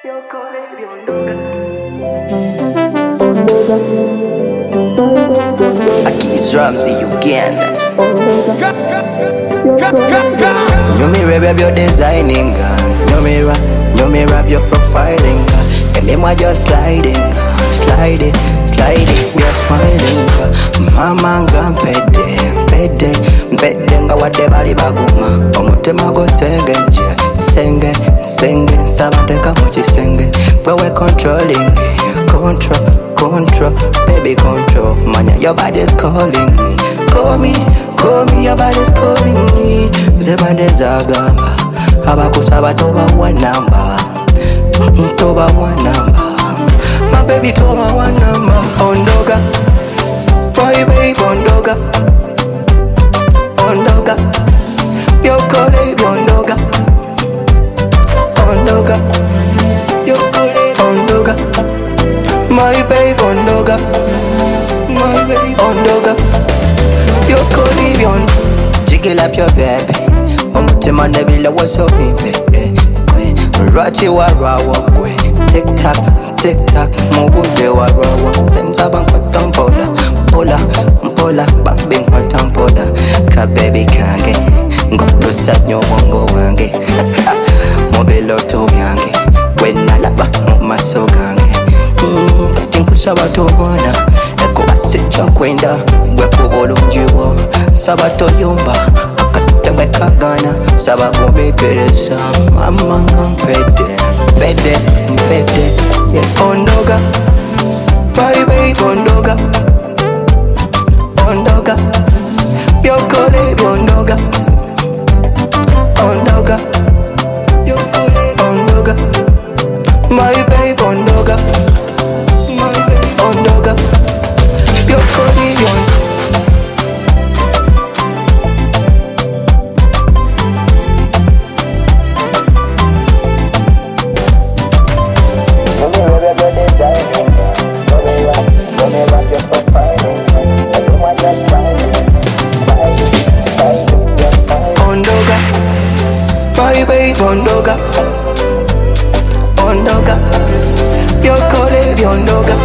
Achilles Ramsey, Uganda. You me rap your designing, you me rap your profiling. And me my just sliding, you're smiling. Mama ngam pede nga wade bali baguma. Omutema go senge, sabateka mochi senge. But we're controlling, control, baby control. Manya, your body's calling me. Call me, your body's calling me. Zebande zagamba, abakusaba toba one number. Toba one number. My baby toba one number. Ondoga, my baby ondoga. Ondoga, your colleague ondoga. Ondoga, your colleague ondoga. My baby ondoga, my baby ondoga. Your colleague on. Jiggle up your baby. Omutima nebila was so baby. Rachi wa rawa kwe. Tick tock, mubude wa rawa. Senza bang kwa tampola, mpola, bang kwa tampola. Ka baby kange, ngoto sanyo wongo wange. Mobilo to yange, wenalaba mumaso gange. Tinkusaba to wana, eko asincha kwenda. Weko bolunjiwo, sabato yomba. Akasitangwe kagana, saba kumikeresa. Mama ngam pede, yeah. Ondoga, baby ondoga. Ondoga, yokole ondoga. Ondoga, yokole ondoga. My baby ondoga, my baby ondoga. Yokole ondoga. Ondoga, yokole byondoga.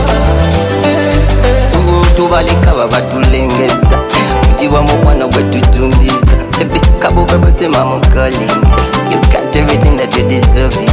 Tubalika babatulengeza, mutiwa mwana gwetutumbiza. Baby, kabo baba sema I'm calling. You got everything that you deserve.